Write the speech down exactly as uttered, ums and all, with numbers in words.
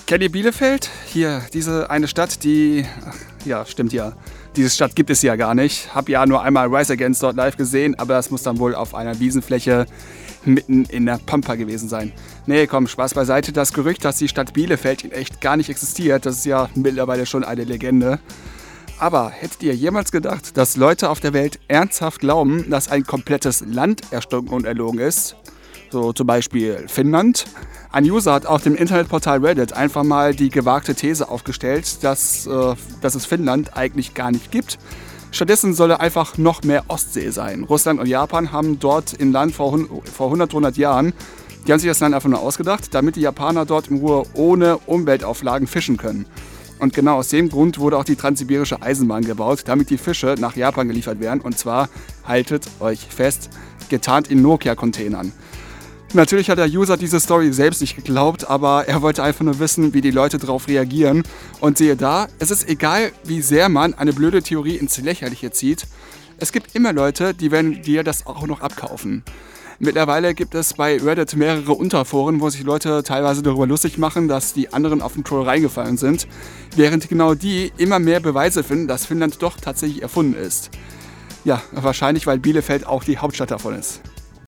Kennt ihr Bielefeld? Hier, diese eine Stadt, die... Ach, ja, stimmt ja. Diese Stadt gibt es ja gar nicht. Hab ja nur einmal Rise Against dort live gesehen, aber das muss dann wohl auf einer Wiesenfläche mitten in der Pampa gewesen sein. Nee, komm, Spaß beiseite. Das Gerücht, dass die Stadt Bielefeld in echt gar nicht existiert, das ist ja mittlerweile schon eine Legende. Aber hättet ihr jemals gedacht, dass Leute auf der Welt ernsthaft glauben, dass ein komplettes Land erstunken und erlogen ist? So zum Beispiel Finnland. Ein User hat auf dem Internetportal Reddit einfach mal die gewagte These aufgestellt, dass, äh, dass es Finnland eigentlich gar nicht gibt. Stattdessen soll er einfach noch mehr Ostsee sein. Russland und Japan haben dort im Land vor, vor hundert, hundert Jahren, die haben sich das Land einfach nur ausgedacht, damit die Japaner dort in Ruhe ohne Umweltauflagen fischen können. Und genau aus dem Grund wurde auch die transsibirische Eisenbahn gebaut, damit die Fische nach Japan geliefert werden. Und zwar, haltet euch fest, getarnt in Nokia-Containern. Natürlich hat der User diese Story selbst nicht geglaubt, aber er wollte einfach nur wissen, wie die Leute darauf reagieren. Und siehe da, es ist egal, wie sehr man eine blöde Theorie ins Lächerliche zieht. Es gibt immer Leute, die werden dir das auch noch abkaufen. Mittlerweile gibt es bei Reddit mehrere Unterforen, wo sich Leute teilweise darüber lustig machen, dass die anderen auf den Troll reingefallen sind, während genau die immer mehr Beweise finden, dass Finnland doch tatsächlich erfunden ist. Ja, wahrscheinlich, weil Bielefeld auch die Hauptstadt davon ist.